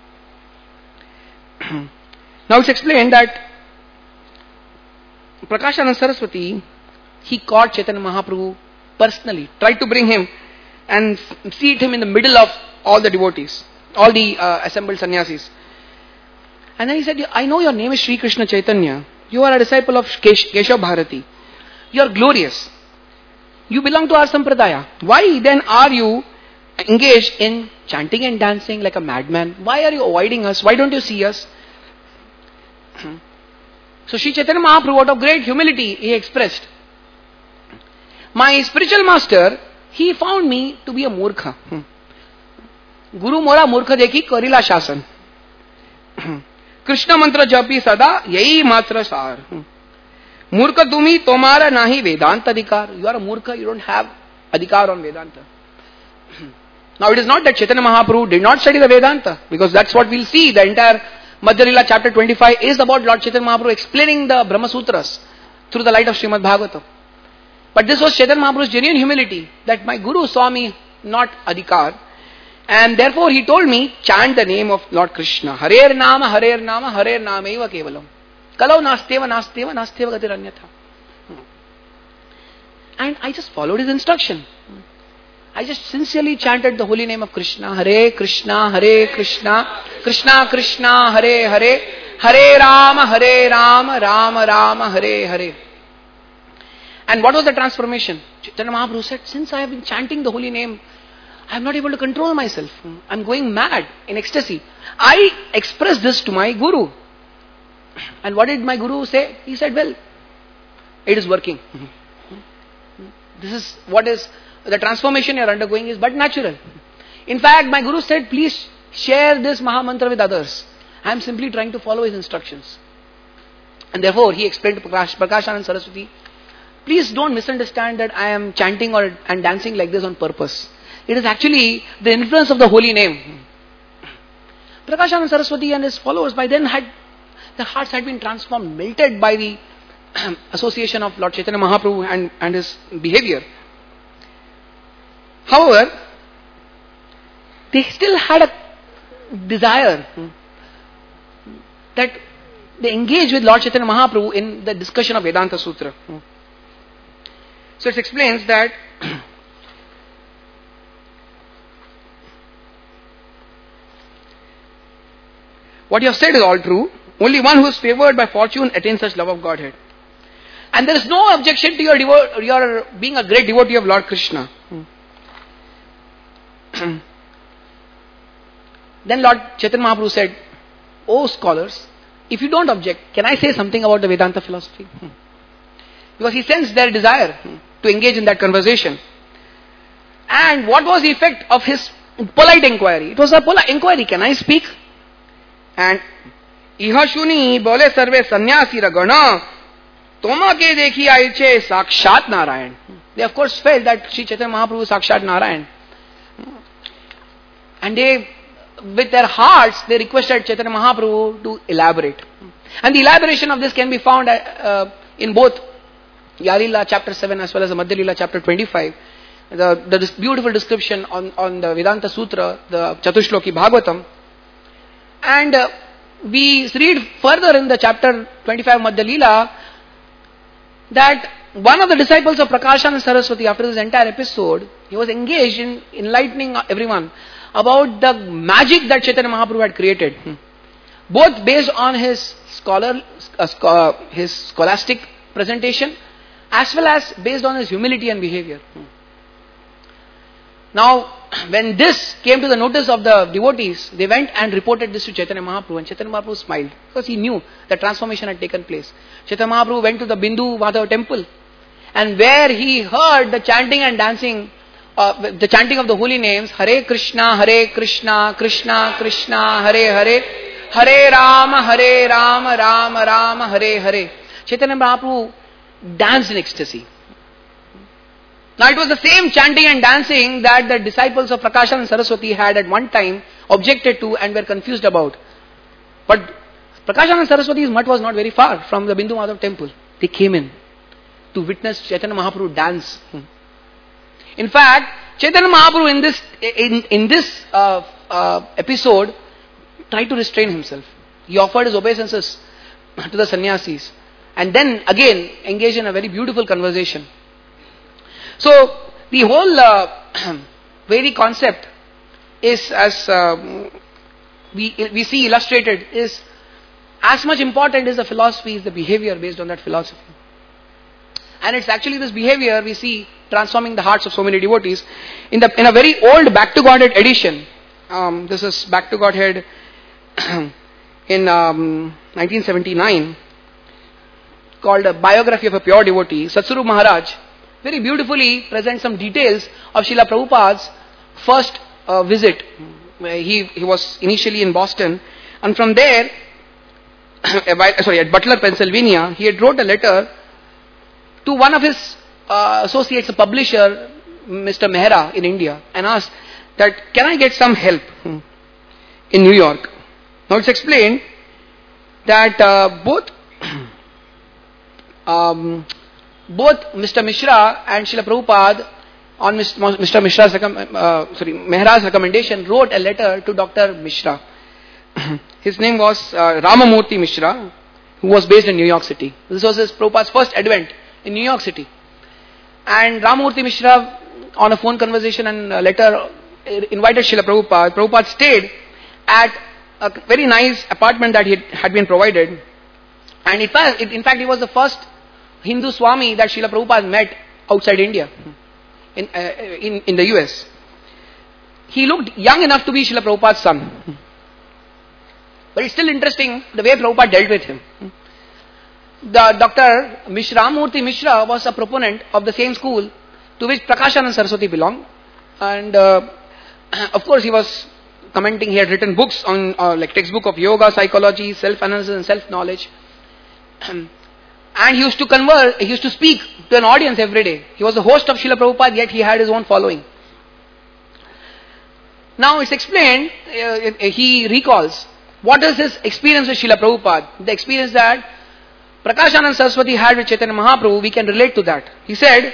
Now it's explained that Prakashanand Saraswati, he caught Chaitanya Mahaprabhu personally, tried to bring him and seat him in the middle of all the devotees, all the uh, assembled sannyasis. And then he said, "I know your name is Sri Krishna Chaitanya. You are a disciple of Kesh- Keshav Bharati. You are glorious. You belong to our sampradaya. Why then are you engaged in chanting and dancing like a madman? Why are you avoiding us? Why don't you see us?" So Sri Chaitanya Mahaprabhu, out of great humility, he expressed, "My spiritual master he found me to be a murkha. Guru mora murkha dekhi karila shasan. Krishna mantra japi sada yahi matra sar. Murkha tumi tomara nahi Vedanta adhikar. You are a murkha, you don't have adhikar on Vedanta. Now it is not that Chaitanya Mahaprabhu did not study the Vedanta, because that's what we'll see. The entire Madhya Lila chapter twenty-five is about Lord Chaitanya Mahaprabhu explaining the Brahma Sutras through the light of Srimad Bhagavatam. But this was Chaitanya Mahaprabhu's genuine humility, that my Guru saw me not adhikar, and therefore he told me, chant the name of Lord Krishna. Harer Nama, Harer Nama, Harer Nama eva kevalam. Kalau nasteva, nasteva, nasteva gatir anyatha. And I just followed his instruction. I just sincerely chanted the holy name of Krishna. Hare Krishna, Hare Krishna, Krishna Krishna, Hare Hare, Hare Rama, Hare Rama, Rama Rama, Hare Hare. And what was the transformation? Chaitanya Mahaprabhu said, since I have been chanting the holy name, I am not able to control myself. I am going mad, in ecstasy. I expressed this to my Guru. And what did my Guru say? He said, well, it is working. This is what is the transformation you are undergoing is but natural. In fact, my Guru said, please share this Maha Mantra with others. I am simply trying to follow his instructions. And therefore, he explained to Prakash, Prakashanand Saraswati, please don't misunderstand that I am chanting or and dancing like this on purpose. It is actually the influence of the holy name. Prakashanand Saraswati and his followers by then had, their hearts had been transformed, melted by the association of Lord Chaitanya Mahaprabhu and, and his behavior. However, they still had a desire that they engage with Lord Chaitanya Mahaprabhu in the discussion of Vedanta Sutra. So it explains that what you have said is all true. Only one who is favored by fortune attains such love of Godhead. And there is no objection to your, devo- your being a great devotee of Lord Krishna. Then Lord Chaitanya Mahaprabhu said, O scholars, if you don't object, can I say something about the Vedanta philosophy? Because he sensed their desire to engage in that conversation. And what was the effect of his polite inquiry? It was a polite inquiry. Can I speak? And Iha shuni bole sarve sannyasi ragana toma ke dekhi aiche sakshat Narayan. They of course felt that Sri Chaitanya Mahaprabhu is Sakshat Narayan. And they, with their hearts, they requested Chaitanya Mahaprabhu to elaborate. And the elaboration of this can be found uh, in both Yalila chapter seven as well as the Madhya Lila chapter twenty-five. The, the this beautiful description on, on the Vedanta Sutra, the Chatushloki Bhagavatam. And uh, we read further in the chapter twenty-five Madhya Lila that one of the disciples of Prakashanand Saraswati, after this entire episode, he was engaged in enlightening everyone about the magic that Chaitanya Mahaprabhu had created, both based on his scholar, uh, his scholastic presentation, as well as based on his humility and behavior. Now, when this came to the notice of the devotees, they went and reported this to Chaitanya Mahaprabhu, and Chaitanya Mahaprabhu smiled because he knew the transformation had taken place. Chaitanya Mahaprabhu went to the Bindu Madhava temple, and where he heard the chanting and dancing, uh, the chanting of the holy names, Hare Krishna, Hare Krishna, Krishna Krishna, Hare Hare, Hare Rama, Hare Rama, Rama Rama, Hare Hare. Chaitanya Mahaprabhu danced in ecstasy. Now it was the same chanting and dancing that the disciples of Prakashanand Saraswati had at one time objected to and were confused about. But Prakashanand Saraswati's mutt was not very far from the Bindu Madhav temple. They came in to witness Chaitanya Mahaprabhu dance. In fact, Chaitanya Mahaprabhu in this in, in this uh, uh, episode tried to restrain himself. He offered his obeisances to the sannyasis and then again engaged in a very beautiful conversation. So the whole uh, Vedic concept is, as uh, we we see illustrated, is as much important as the philosophy is the behavior based on that philosophy. And it's actually this behavior we see transforming the hearts of so many devotees. In the in a very old Back to Godhead edition, um, this is Back to Godhead in um, nineteen seventy-nine, called a Biography of a Pure Devotee. Satsvarup Maharaj very beautifully presents some details of Srila Prabhupada's first uh, visit. He, he was initially in Boston, and from there, sorry, at Butler, Pennsylvania, he had wrote a letter to one of his uh, associates, a publisher, Mister Mehra in India, and asked that, can I get some help in New York? Now it's explained that uh, both um, both Mister Mishra and Srila Prabhupada, on Mister Mishra's uh, sorry Mehra's recommendation, wrote a letter to Doctor Mishra. His name was uh, Ramamurthy Mishra, who was based in New York City. This was his Prabhupada's first advent in New York City. And Ramamurthy Mishra, on a phone conversation and a letter, invited Srila Prabhupada. Prabhupada stayed at a very nice apartment that he had been provided. And in fact, in fact, he was the first Hindu Swami that Srila Prabhupada met outside India, in, uh, in, in the U S. He looked young enough to be Srila Prabhupada's son. But it's still interesting the way Prabhupada dealt with him. The Doctor Mishra, Ramamurthy Mishra, was a proponent of the same school to which Prakashanand Saraswati belonged. And uh, of course he was commenting, he had written books on uh, like textbook of yoga, psychology, self-analysis and self-knowledge. And he used to converse, he used to speak to an audience every day. He was the host of Srila Prabhupada, yet he had his own following. Now it's explained, uh, he recalls, what is his experience with Srila Prabhupada? The experience that Prakashanand Saraswati had with Chaitanya Mahaprabhu, we can relate to that. He said,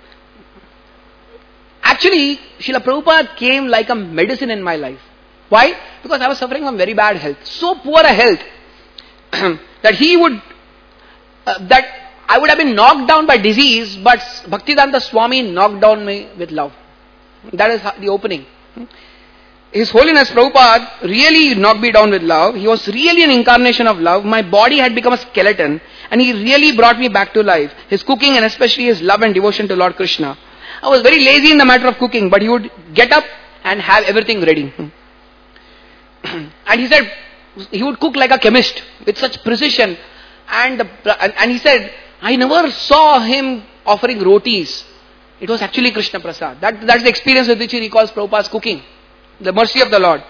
actually, Srila Prabhupada came like a medicine in my life. Why? Because I was suffering from very bad health. So poor a health that he would, uh, that I would have been knocked down by disease, but Bhaktivedanta Swami knocked down me with love. That is the opening. His Holiness Prabhupada really knocked me down with love. He was really an incarnation of love. My body had become a skeleton, and he really brought me back to life. His cooking, and especially his love and devotion to Lord Krishna. I was very lazy in the matter of cooking, but he would get up and have everything ready. And he said, he would cook like a chemist with such precision. And, the, and he said, I never saw him offering rotis. It was actually Krishna Prasad. That, that's the experience with which he recalls Prabhupada's cooking. The mercy of the Lord.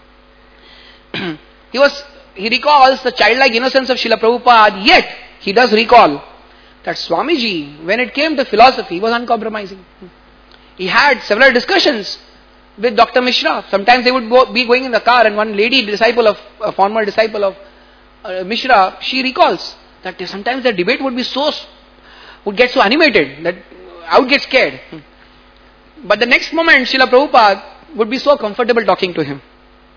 he was, he recalls the childlike innocence of Srila Prabhupada, yet he does recall that Swamiji, when it came to philosophy, he was uncompromising. He had several discussions with Doctor Mishra. Sometimes they would go, be going in the car, and one lady disciple of, a former disciple of uh, Mishra, she recalls that sometimes the debate would be so, would get so animated that I would get scared. But the next moment, Srila Prabhupada would be so comfortable talking to him.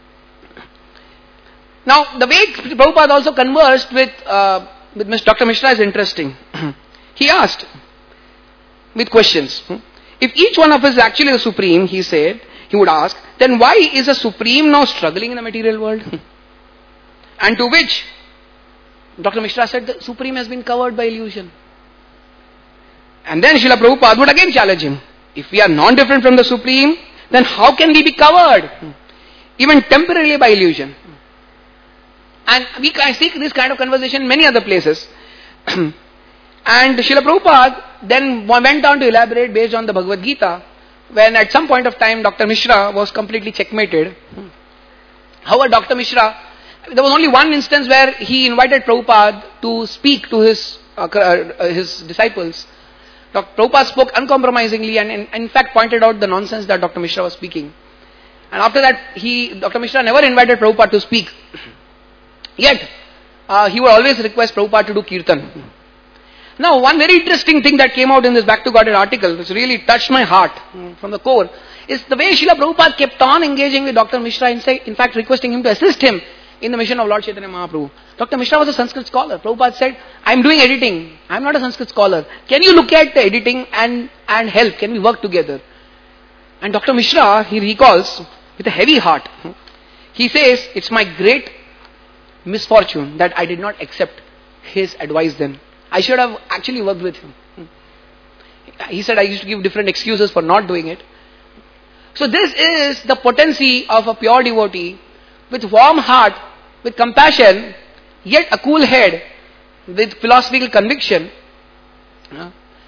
Now, the way Prabhupada also conversed with, uh, with Mister Doctor Mishra is interesting. He asked with questions. If each one of us is actually the Supreme, he said, he would ask, then why is the Supreme now struggling in the material world? And to which Doctor Mishra said, the Supreme has been covered by illusion. And then Srila Prabhupada would again challenge him. If we are non-different from the Supreme, then how can we be covered? Even temporarily by illusion. And we can see this kind of conversation in many other places. And Srila Prabhupada then went on to elaborate based on the Bhagavad Gita, when at some point of time Doctor Mishra was completely checkmated. However, Doctor Mishra, there was only one instance where he invited Prabhupada to speak to his, uh, uh, his disciples. Doctor Prabhupada spoke uncompromisingly and in, in fact pointed out the nonsense that Doctor Mishra was speaking. And after that, he, Doctor Mishra never invited Prabhupada to speak. Yet, uh, he would always request Prabhupada to do kirtan. Now, one very interesting thing that came out in this Back to Godhead article, which really touched my heart from the core, is the way Srila Prabhupada kept on engaging with Doctor Mishra, in, say, in fact requesting him to assist him in the mission of Lord Chaitanya Mahaprabhu. Doctor Mishra was a Sanskrit scholar. Prabhupada said, I am doing editing. I am not a Sanskrit scholar. Can you look at the editing and, and help? Can we work together? And Doctor Mishra, he recalls with a heavy heart, he says, it's my great misfortune that I did not accept his advice then. I should have actually worked with him. He said I used to give different excuses for not doing it. So this is the potency of a pure devotee with warm heart, with compassion, yet a cool head, with philosophical conviction.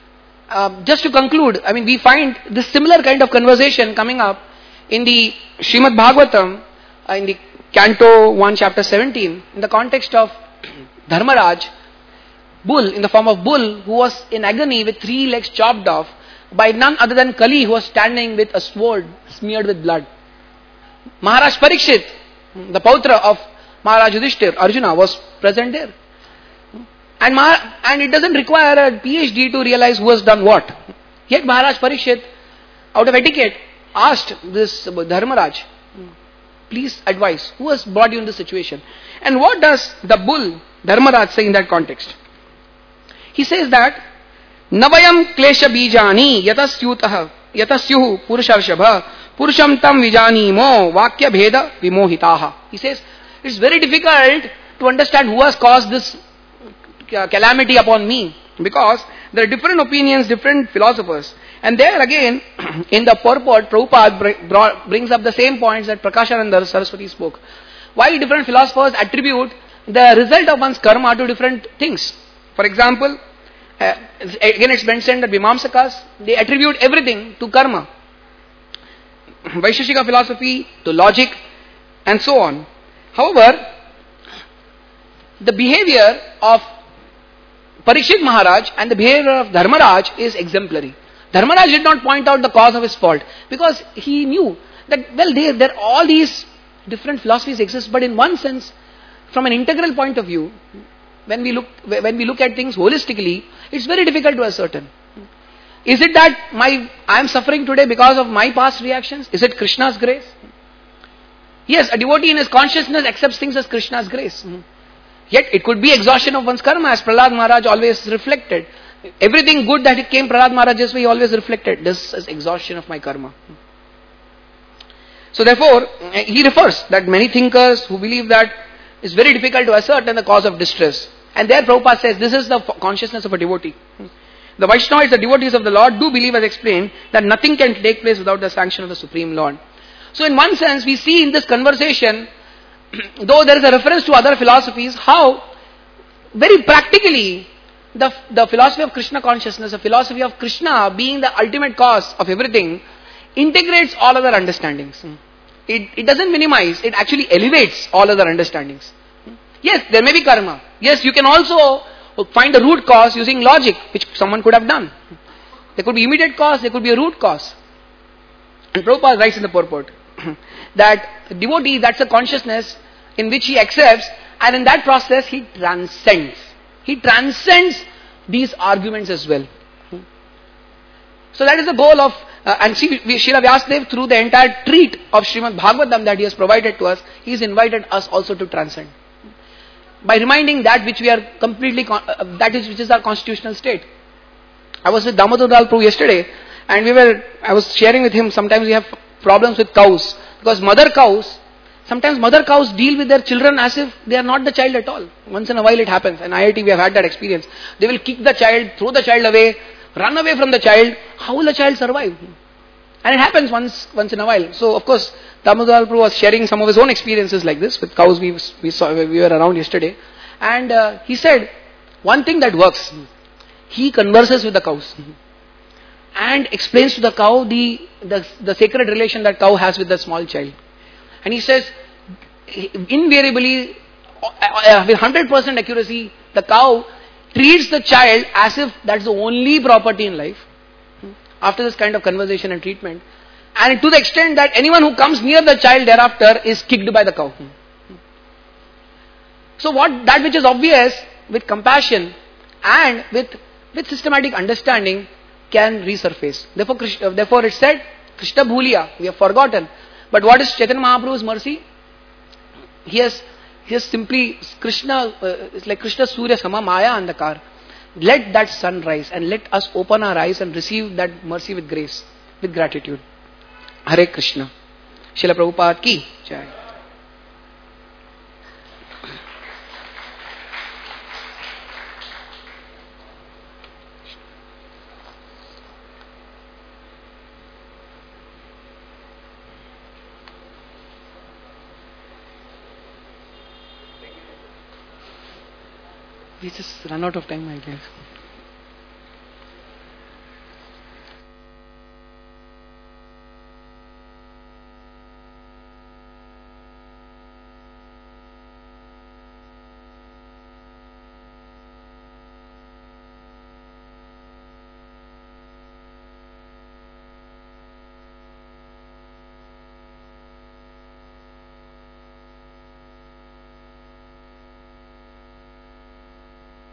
uh, just to conclude, I mean, we find this similar kind of conversation coming up in the Srimad Bhagavatam, uh, in the Canto one, chapter seventeen, in the context of Dharmaraj, bull, in the form of bull, who was in agony with three legs chopped off by none other than Kali, who was standing with a sword smeared with blood. Maharaj Parikshit, the Pautra of Maharaj Yudhishthir, Arjuna, was present there. And, Mahar- and it doesn't require a PhD to realize who has done what. Yet Maharaj Parikshit, out of etiquette, asked this Dharmaraj, please advise, who has brought you in this situation? And what does the bull, Dharmaraj, say in that context? He says that, Navayam klesha bijani yatasyutah yatasyuhu purusharshabha purusham tam vijanimo vakya bheda vimohitaha. He says, it's very difficult to understand who has caused this calamity upon me, because there are different opinions, different philosophers. And there again, in the purport, Prabhupada brings up the same points that Prakashananda Saraswati spoke. Why different philosophers attribute the result of one's karma to different things. For example, uh, again it's mentioned that Vimamsakas, they attribute everything to karma. Vaisheshika philosophy to logic and so on. However, the behavior of Parikshit Maharaj and the behavior of Dharmaraj is exemplary. Dharmaraj did not point out the cause of his fault, because he knew that, well, there, there all these different philosophies exist, but in one sense, from an integral point of view, when we look when we look at things holistically, it's very difficult to ascertain. Is it that my I am suffering today because of my past reactions? Is it Krishna's grace? Yes, a devotee in his consciousness accepts things as Krishna's grace. Yet it could be exhaustion of one's karma, as Prahlad Maharaj always reflected. Everything good that came Prahlad Maharaj's way, he always reflected, this is exhaustion of my karma. So therefore, he refers that many thinkers who believe that it's very difficult to ascertain the cause of distress. And there Prabhupada says, this is the consciousness of a devotee. The Vaishnavas, the devotees of the Lord, do believe, as explained, that nothing can take place without the sanction of the Supreme Lord. So in one sense, we see in this conversation, though there is a reference to other philosophies, how very practically the, the philosophy of Krishna consciousness, the philosophy of Krishna being the ultimate cause of everything, integrates all other understandings. It, it doesn't minimize, it actually elevates all other understandings. Yes, there may be karma. Yes, you can also find a root cause using logic, which someone could have done. There could be immediate cause, there could be a root cause. And Prabhupada writes in the purport that devotee, that's a consciousness in which he accepts, and in that process he transcends. He transcends these arguments as well. So that is the goal of, uh, and see, Srila Vyasadeva, through the entire treat of Srimad Bhagavatam that he has provided to us, he has invited us also to transcend. By reminding that which we are completely, uh, that is which is our constitutional state. I was with Damodar Dal Prabhu yesterday, and we were, I was sharing with him, sometimes we have problems with cows, because mother cows, sometimes mother cows deal with their children as if they are not the child at all. Once in a while it happens. In I I T we have had that experience. They will kick the child, throw the child away, run away from the child. How will the child survive? And it happens once once in a while. So of course, Damodar Prabhu was sharing some of his own experiences like this with cows. We, we saw, we were around yesterday. And uh, he said, one thing that works, he converses with the cows and explains to the cow the, the, the sacred relation that cow has with the small child. And he says, invariably, with one hundred percent accuracy, the cow treats the child as if that's the only property in life. After this kind of conversation and treatment. And to the extent that anyone who comes near the child thereafter is kicked by the cow. So what, that which is obvious with compassion and with, with systematic understanding can resurface. Therefore, Krishna, therefore it said, Krishna bhuliya, we have forgotten. But what is Chaitanya Mahaprabhu's mercy? He has, he has simply, Krishna, uh, it's like Krishna Surya Sama Maya Andakar. Let that sun rise and let us open our eyes and receive that mercy with grace, with gratitude. Hare Krishna. Srila Prabhupada ki jai. We just run out of time, I guess.